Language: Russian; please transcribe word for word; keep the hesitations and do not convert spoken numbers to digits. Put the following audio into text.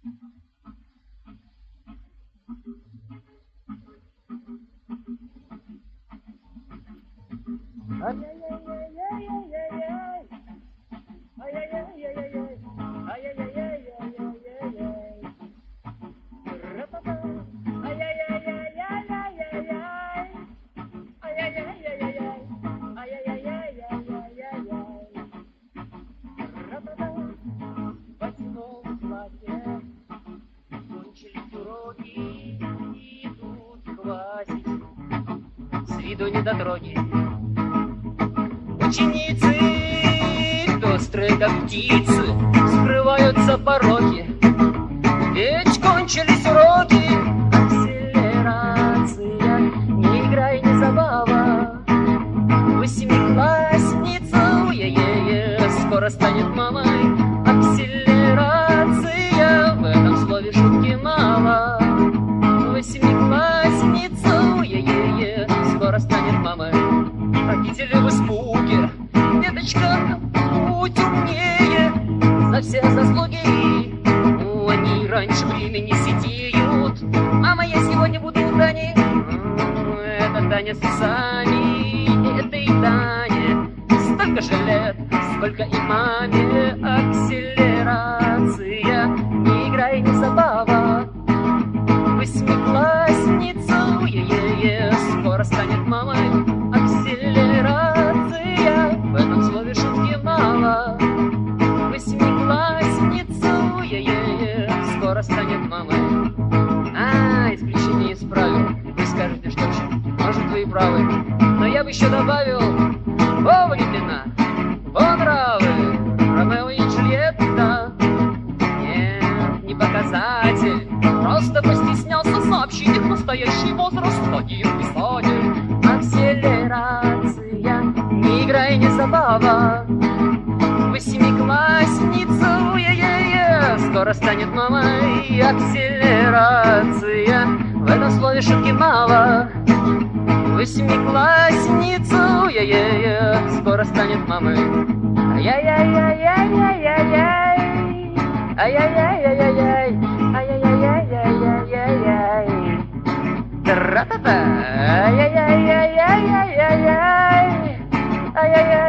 С виду недотроги. Ученицы, пестрые как птицы, скрываются пороки. Ведь кончились уроки. Акселерация, не играй, не забава. Восьмиклассница, е-е-е, скоро станет мамой. Акселерация, в этом слове шутки мало. Восьмиклассница, е-е-е, скоро станет мамой. Родители в испуге, деточка, будь умнее. За все заслуги ну, они раньше времени сидеют. Мама, я сегодня буду у Тани. Это Таня с усами, этой Тане столько же лет, сколько и маме. Акселерация, не играй, не забава. Восьмиклассница, е-е-е, скоро станет мамой. Акселерация, в этом слове шутки мало. Восьмиклассница, е-е-е, скоро станет мамой. А, исключение из правил. Вы скажете, что ж, может, вы и правы. Но я бы еще добавил: о, Валентина, вон нравы, Ромео и Джульетта. Нет, не показатель, просто постеснялся сообщить их настоящий возраст. Один писатель. Акселерация, не играй, не забава. Восьмиклассница, е-е-е, скоро станет мамой. Акселерация, в этом слове шутки мало. Восьмиклассница, е-е-е, скоро станет мамой. Ай-яй-яй-яй-яй-яй-яй, ай-яй-яй-яй-яй-яй, ай-яй-яй-яй-яй-яй-яй, тра-та-та, ай-яй-яй-яй-яй-яй-яй, ай-яй-яй.